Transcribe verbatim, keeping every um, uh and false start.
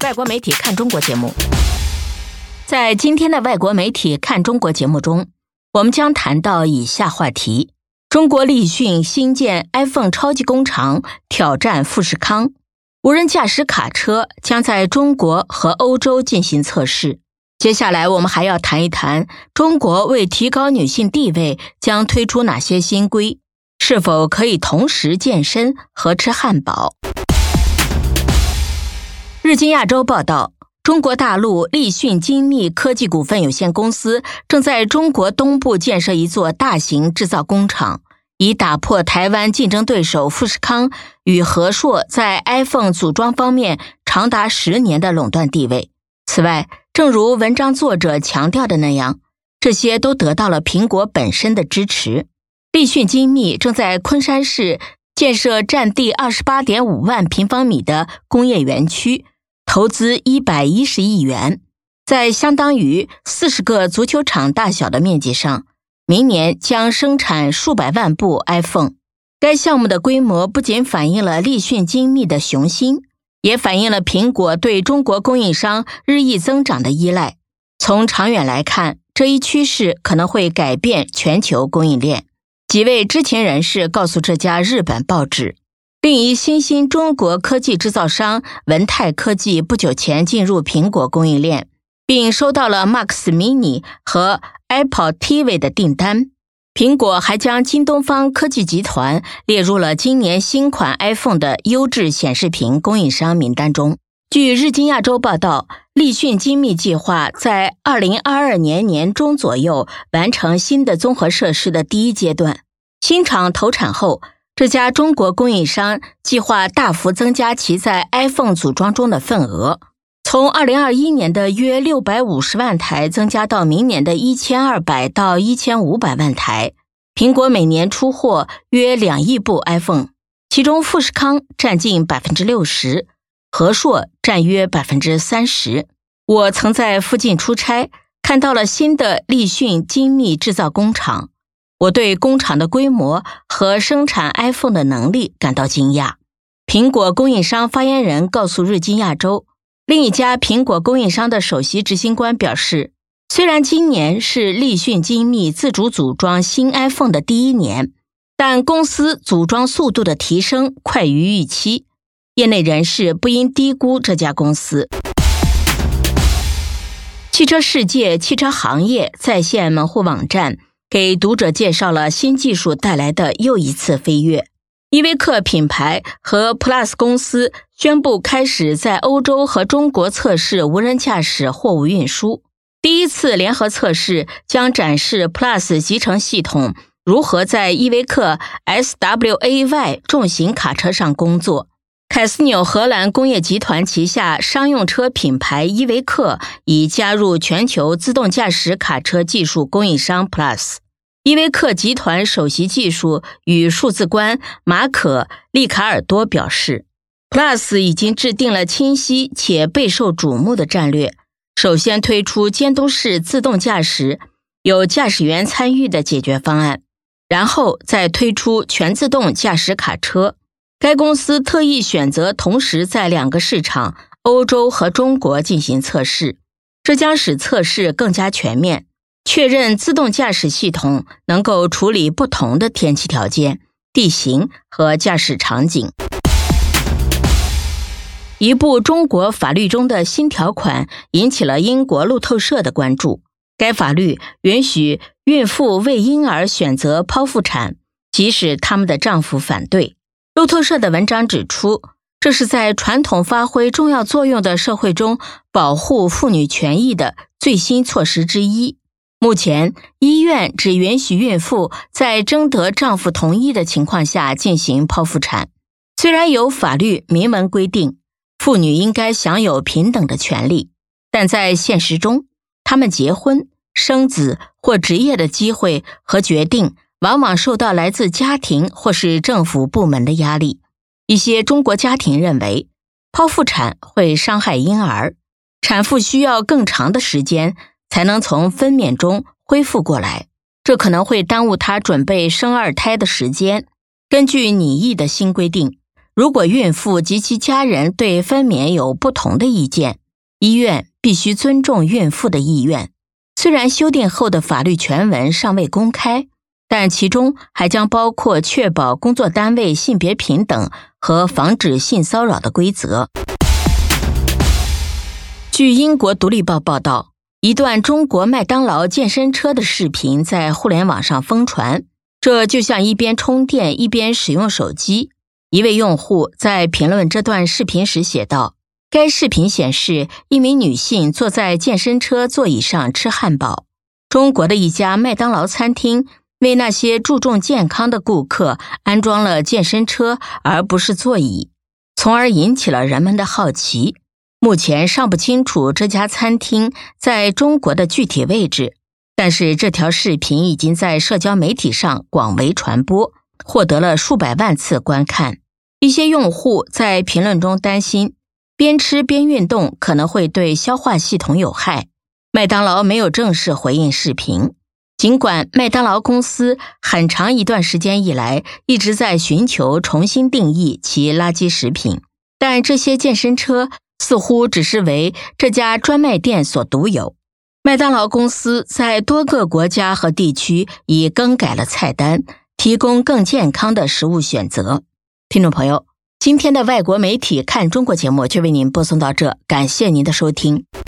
外国媒体看中国节目。在今天的外国媒体看中国节目中，我们将谈到以下话题：中国立讯新建 iPhone 超级工厂，挑战富士康；无人驾驶卡车将在中国和欧洲进行测试。接下来我们还要谈一谈中国为提高女性地位将推出哪些新规，是否可以同时健身和吃汉堡。日经亚洲报道，中国大陆立讯精密科技股份有限公司正在中国东部建设一座大型制造工厂，以打破台湾竞争对手富士康与和硕在 iPhone 组装方面长达十年的垄断地位。此外，正如文章作者强调的那样，这些都得到了苹果本身的支持。立讯精密正在昆山市建设占地 二十八点五万平方米的工业园区，投资一百一十亿元，在相当于四十个足球场大小的面积上，明年将生产数百万部 iPhone。 该项目的规模不仅反映了立讯精密的雄心，也反映了苹果对中国供应商日益增长的依赖。从长远来看，这一趋势可能会改变全球供应链。几位知情人士告诉这家日本报纸，另一新兴中国科技制造商文泰科技不久前进入苹果供应链，并收到了 Max Mini 和 Apple T V 的订单。苹果还将京东方科技集团列入了今年新款 iPhone 的优质显示屏供应商名单中。据日经亚洲报道，立讯精密计划在二零二二年年中左右完成新的综合设施的第一阶段。新厂投产后，这家中国供应商计划大幅增加其在 iPhone 组装中的份额，从二零二一年的约六百五十万台增加到明年的一千二百到一千五百万台。苹果每年出货约两亿部 iPhone， 其中富士康占近 百分之六十， 和硕占约 百分之三十。 我曾在附近出差，看到了新的立讯精密制造工厂。我对工厂的规模和生产 iPhone 的能力感到惊讶。苹果供应商发言人告诉日经亚洲，另一家苹果供应商的首席执行官表示，虽然今年是立讯精密自主组装新 iPhone 的第一年，但公司组装速度的提升快于预期，业内人士不应低估这家公司。汽车世界汽车行业在线门户网站给读者介绍了新技术带来的又一次飞跃。依维柯品牌和 Plus 公司宣布开始在欧洲和中国测试无人驾驶货物运输。第一次联合测试将展示 Plus 集成系统如何在依维柯 S W A Y 重型卡车上工作。凯斯纽荷兰工业集团旗下商用车品牌依维柯已加入全球自动驾驶卡车技术供应商 Plus。 依维柯集团首席技术与数字官马可·利卡尔多表示， Plus 已经制定了清晰且备受瞩目的战略，首先推出监督式自动驾驶有驾驶员参与的解决方案，然后再推出全自动驾驶卡车。该公司特意选择同时在两个市场欧洲和中国进行测试，这将使测试更加全面，确认自动驾驶系统能够处理不同的天气条件、地形和驾驶场景。一部中国法律中的新条款引起了英国路透社的关注。该法律允许孕妇为婴儿选择剖腹产，即使他们的丈夫反对。路透社的文章指出，这是在传统发挥重要作用的社会中保护妇女权益的最新措施之一。目前，医院只允许孕妇在征得丈夫同意的情况下进行剖腹产。虽然有法律明文规定妇女应该享有平等的权利，但在现实中，她们结婚、生子或职业的机会和决定往往受到来自家庭或是政府部门的压力。一些中国家庭认为，剖腹产会伤害婴儿，产妇需要更长的时间才能从分娩中恢复过来，这可能会耽误她准备生二胎的时间。根据拟议的新规定， 如果孕妇及其家人对分娩有不同的意见，医院必须尊重孕妇的意愿。虽然修订后的法律全文尚未公开，但其中还将包括确保工作单位性别平等和防止性骚扰的规则。据英国独立报报道，一段中国麦当劳健身车的视频在互联网上疯传，这就像一边充电一边使用手机。一位用户在评论这段视频时写道，该视频显示一名女性坐在健身车座椅上吃汉堡。中国的一家麦当劳餐厅为那些注重健康的顾客安装了健身车而不是座椅，从而引起了人们的好奇。目前尚不清楚这家餐厅在中国的具体位置，但是这条视频已经在社交媒体上广为传播，获得了数百万次观看。一些用户在评论中担心，边吃边运动可能会对消化系统有害。麦当劳没有正式回应视频，尽管麦当劳公司很长一段时间以来一直在寻求重新定义其垃圾食品，但这些健身车似乎只是为这家专卖店所独有。麦当劳公司在多个国家和地区已更改了菜单，提供更健康的食物选择。听众朋友，今天的外国媒体看中国节目就为您播送到这，感谢您的收听。